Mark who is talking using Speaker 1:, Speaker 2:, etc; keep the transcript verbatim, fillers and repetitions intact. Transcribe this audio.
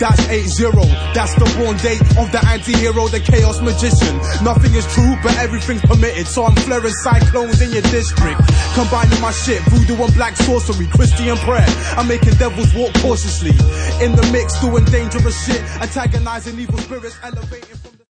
Speaker 1: That's eight zero, that's the born date of the anti-hero, the chaos magician. Nothing is true, but everything's permitted, so I'm flaring cyclones in your district. Combining my shit, voodoo and black sorcery, Christian prayer. I'm making devils walk cautiously. In the mix, doing dangerous shit, antagonizing evil spirits, elevating from